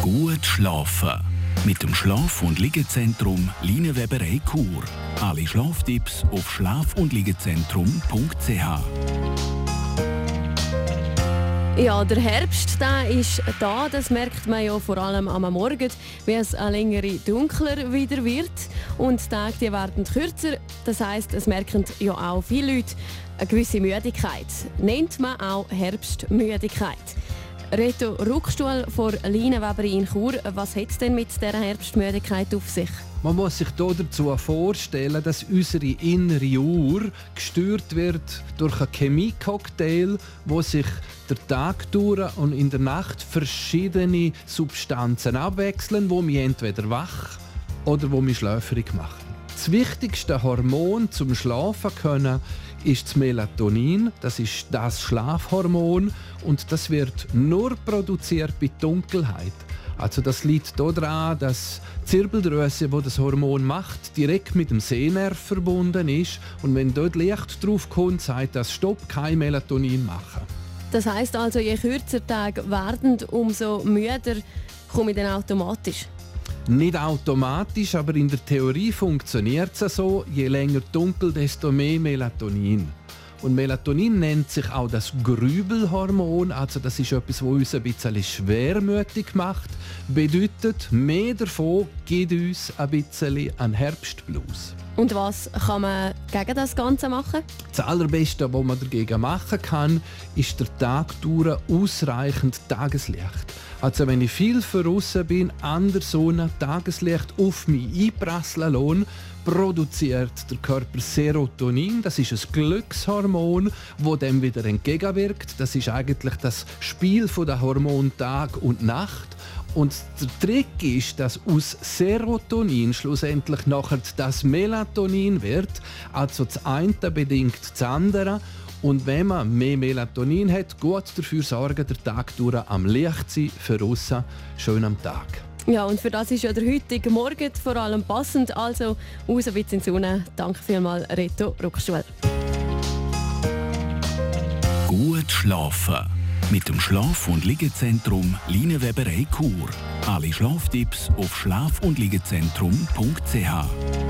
Gut schlafen. Mit dem Schlaf- und Liegezentrum Linienweberei Chur. Alle Schlaftipps auf schlaf-und-liegezentrum.ch. Ja, der Herbst der ist da. Das merkt man ja vor allem am Morgen, wie es länger dunkler wieder wird. Und die Tage die werden kürzer. Das heisst, es merken ja auch viele Leute eine gewisse Müdigkeit. Nennt man auch Herbstmüdigkeit. Reto Ruckstuhl von Linienweberei in Chur. Was hat es denn mit dieser Herbstmüdigkeit auf sich? Man muss sich hier dazu vorstellen, dass unsere innere Uhr gesteuert wird durch einen Chemiecocktail, wo sich der Tag durch und in der Nacht verschiedene Substanzen abwechseln, die mich entweder wach oder wo mich schläfrig machen. Das wichtigste Hormon zum Schlafen können ist das Melatonin. Das ist das Schlafhormon und das wird nur produziert bei Dunkelheit. Also das liegt daran, dass die Zirbeldrüse, die das Hormon macht, direkt mit dem Sehnerv verbunden ist. Und wenn dort Licht drauf kommt, sagt das Stopp, kein Melatonin machen. Das heisst also, je kürzer die Tage werden, umso müder komme ich dann automatisch? Nicht automatisch, aber in der Theorie funktioniert es so, je länger dunkel, desto mehr Melatonin. Und Melatonin nennt sich auch das Grübelhormon, also das ist etwas, was uns ein bisschen schwermütig macht. Bedeutet, mehr davon gibt uns ein bisschen einen Herbstblues. Und was kann man gegen das Ganze machen? Das Allerbeste, was man dagegen machen kann, ist der Tag durch ausreichend Tageslicht. Also wenn ich viel draussen bin, an der Sonne, Tageslicht auf mich einprasseln lasse, produziert der Körper Serotonin. Das ist ein Glückshormon, das dem wieder entgegenwirkt. Das ist eigentlich das Spiel der Hormone Tag und Nacht. Und der Trick ist, dass aus Serotonin schlussendlich nachher das Melatonin wird. Also das eine bedingt das andere. Und wenn man mehr Melatonin hat, gut dafür sorgen, der Tag durch am Licht sein, für aussen, schön am Tag. Ja, und für das ist ja der heutige Morgen vor allem passend. Also raus ein bisschen in die Sonne. Danke vielmals, Reto Ruckstuhl. Gut schlafen. Mit dem Schlaf- und Liegezentrum Linienweberei Chur. Alle Schlaftipps auf schlaf-und-liegezentrum.ch.